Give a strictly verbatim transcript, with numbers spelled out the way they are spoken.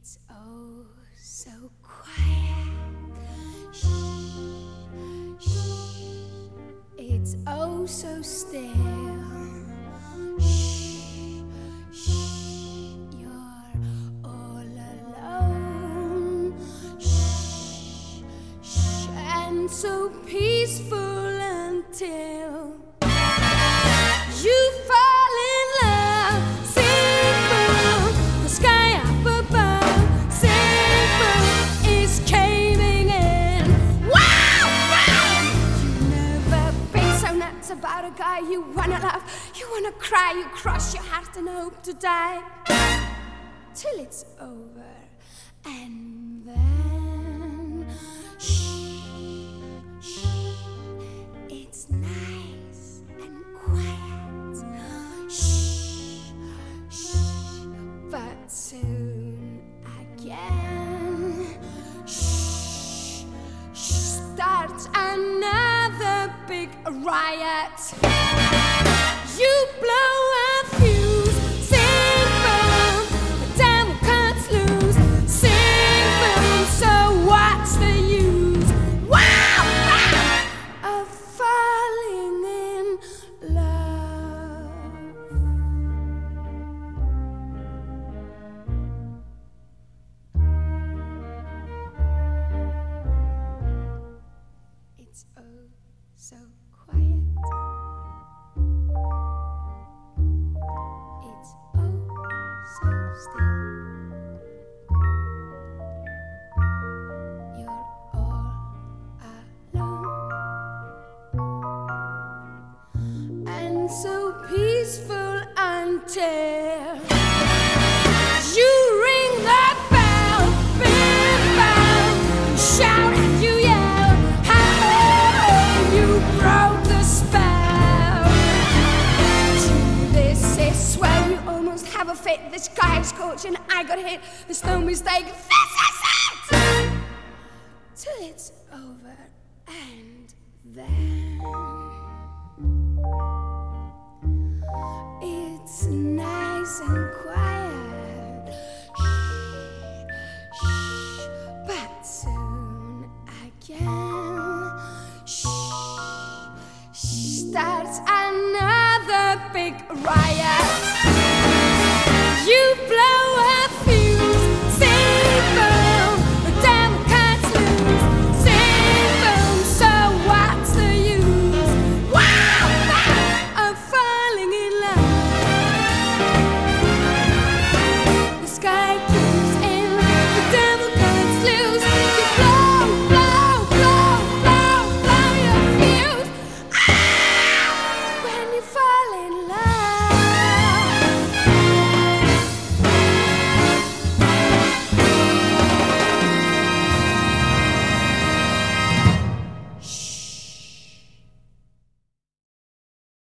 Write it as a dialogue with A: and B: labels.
A: It's oh so quiet. Shh, shh. It's oh so still. Shh, shh. You're all alone. Shh, shh. And so peaceful until you fall in love. Sing boom, the sky up above. Sing boom, is caving in. Wow, wow! You never been so nuts about a guy you wanna love. You wanna cry, you cross your heart and hope to die till it's over. And then shh, shh, it's nice and quiet. Shh, shh, but soon again, shh, shh, starts another big riot. You blow a fuse, sing boom, the devil cuts loose. Sing boom, so what's the use? Wow, wow, of falling in love. It's oh so quiet. It's oh so still. You're all alone and so peaceful until you ring that bell, bim bam, shout and you yell, hey, you broke the spell. This is where you almost have a fit. The sky is scorching, I got hit. There's no mistake. This is it. Till it's over, and then it's nice and quiet.